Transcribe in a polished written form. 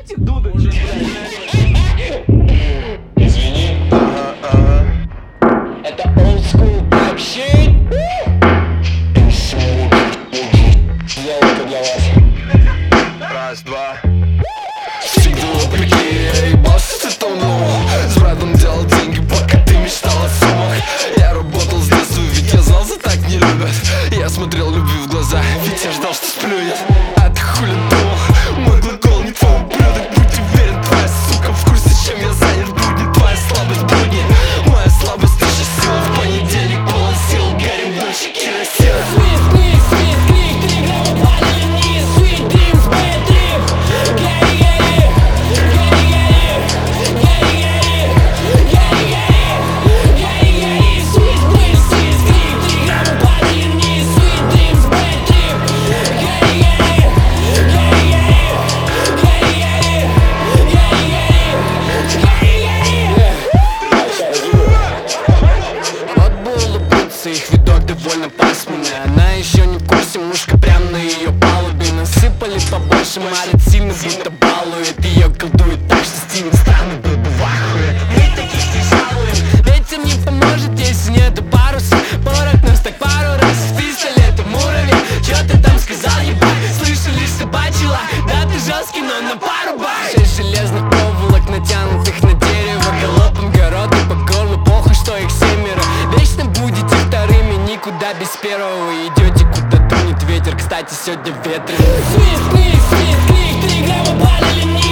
Дайте дудочку, Извини. Это old school type shit. Золото для вас. Раз, два. Всегда вопреки, я ебался, ты тонул. С братом делал деньги, пока ты мечтал о суммах. Я работал с детства, ведь я знал, за так не любят. Я смотрел любви в глаза, ведь я ждал, что сплюнет. А ты хули думал, мой глагол не твой ублюдок. Будь уверен, твоя сука в курсе, чем я занят. Будни, твоя слабость будни, моя слабость наша сила. В понедельник полон сил, горим дольше керосина. Их видок довольно пасмурный. Она еще не в курсе, мушка прям на ее палубе. Насыпали побольше, марит сильно, будто балует. Ее колдует так, что Стивен странный был бы в ахуе. Мы таких не жалуем. Ветер не поможет, если нету паруса. Порох нас так пару раз с пистолетом уровень. Чё ты там сказал, ебать? Слышу лишь собачий лай. Да ты жесткий, но на пару бай. 6 железных проволок, натянутых на дерево. Галопом города по горлу, похуй, что их семеро. Вечно будете вторыми, никуда без первого. Идете, куда тунет ветер, кстати, сегодня ветрено. Свист, свист, свист, крик, 3 грамма палили мне.